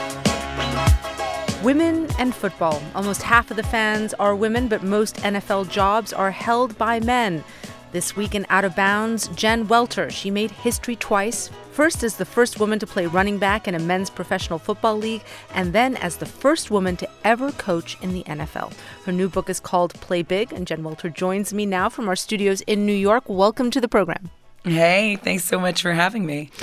Women and football. Almost half of the fans are women, but most NFL jobs are held by men. This week in Out of Bounds, Jen Welter. She made history twice. First as the first woman to play running back in a men's professional football league, and then as the first woman to ever coach in the NFL. Her new book is called Play Big, and Jen Welter joins me now from our studios in New York. Welcome to the program. Hey, thanks so much for having me.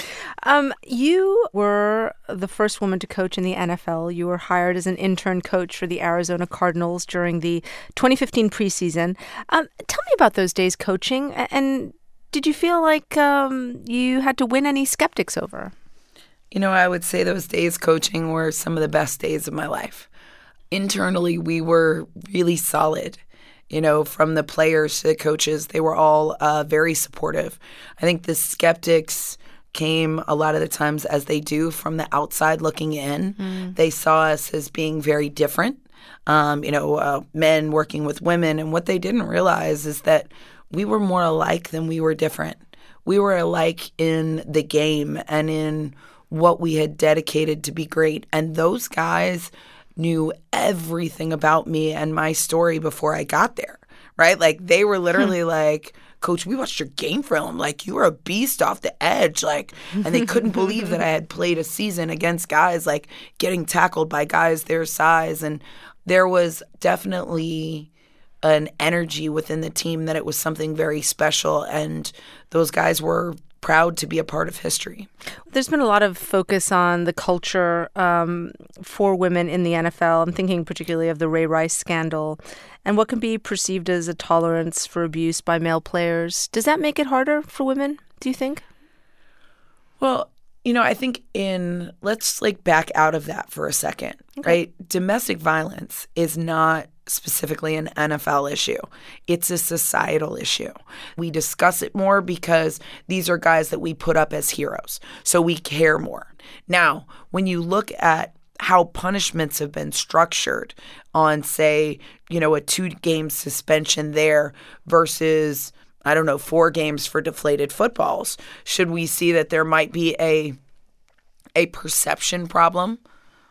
You were the first woman to coach in the NFL. You were hired as an intern coach for the Arizona Cardinals during the 2015 preseason. Tell me about those days coaching, and did you feel like you had to win any skeptics over? You know, I would say those days coaching were some of the best days of my life. Internally, we were really solid. You know, from the players to the coaches, they were all very supportive. I think the skeptics came a lot of the times, as they do, from the outside looking in. They saw us as being very different, men working with women. And what they didn't realize is that we were more alike than we were different. We were alike in the game and in what we had dedicated to be great. And those guys knew everything about me and my story before I got there, right? Like, they were literally like, Coach, we watched your game film. Like, you were a beast off the edge. Like, and they couldn't believe that I had played a season against guys, like, getting tackled by guys their size. And there was definitely an energy within the team that it was something very special. And those guys were proud to be a part of history. There's been a lot of focus on the culture for women in the NFL. I'm thinking particularly of the Ray Rice scandal and what can be perceived as a tolerance for abuse by male players. Does that make it harder for women, do you think? Well, you know, I think let's back out of that for a second, okay. Right? Domestic violence is not specifically an NFL issue. It's a societal issue. We discuss it more because these are guys that we put up as heroes, so we care more. Now, when you look at how punishments have been structured on, say, you know, a 2-game suspension there versus 4 games for deflated footballs, should we see that there might be a perception problem?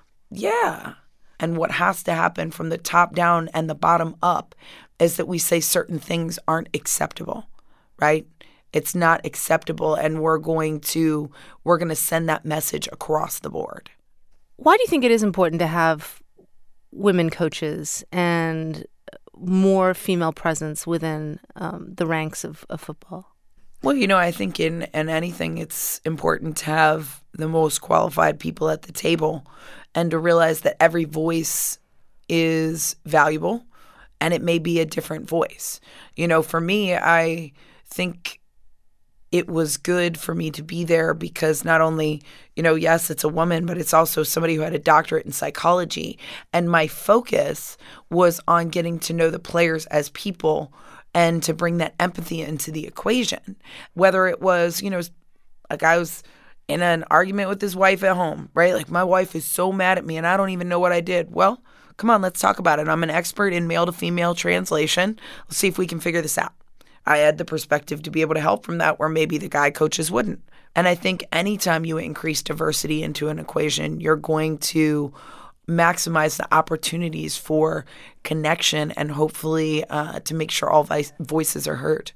Yeah. And what has to happen from the top down and the bottom up is that we say certain things aren't acceptable, right? It's not acceptable, and we're going to send that message across the board. Why do you think it is important to have women coaches and more female presence within the ranks of football? Well, you know, I think in anything, it's important to have the most qualified people at the table and to realize that every voice is valuable and it may be a different voice. You know, for me, I think it was good for me to be there because not only, you know, yes, it's a woman, but it's also somebody who had a doctorate in psychology. And my focus was on getting to know the players as people and to bring that empathy into the equation. Whether it was, you know, a guy was in an argument with his wife at home, right? Like, my wife is so mad at me and I don't even know what I did. Well, come on, let's talk about it. I'm an expert in male to female translation. Let's see if we can figure this out. I had the perspective to be able to help from that where maybe the guy coaches wouldn't. And I think anytime you increase diversity into an equation, you're going to maximize the opportunities for connection and hopefully to make sure all voices are heard.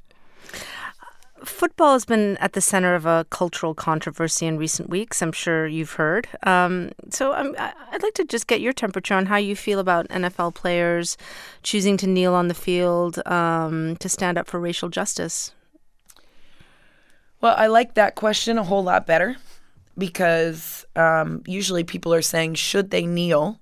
Football has been at the center of a cultural controversy in recent weeks. I'm sure you've heard. So I'd like to just get your temperature on how you feel about NFL players choosing to kneel on the field to stand up for racial justice. Well, I like that question a whole lot better because usually people are saying, should they kneel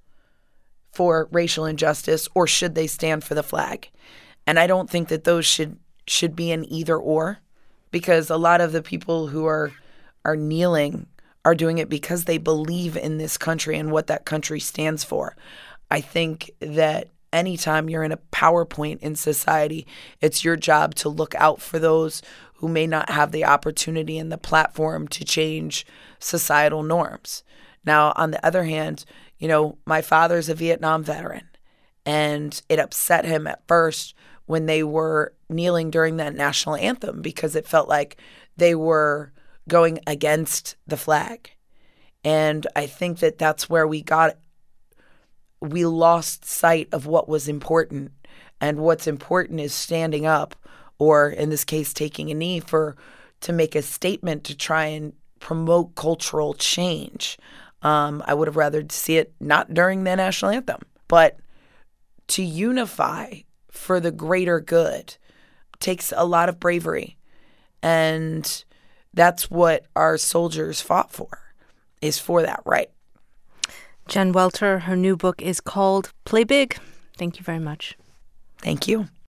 for racial injustice or should they stand for the flag? And I don't think that those should be an either or, because a lot of the people who are kneeling are doing it because they believe in this country and what that country stands for. I think that anytime you're in a power point in society, it's your job to look out for those who may not have the opportunity and the platform to change societal norms. Now, on the other hand, you know, my father's a Vietnam veteran, and it upset him at first when they were kneeling during that national anthem because it felt like they were going against the flag. And I think that that's where we lost sight of what was important. And what's important is standing up, or in this case, taking a knee to make a statement to try and promote cultural change. I would have rather see it not during the national anthem, but to unify for the greater good takes a lot of bravery. And that's what our soldiers fought for, is for that right. Jen Welter, her new book is called Play Big. Thank you very much. Thank you.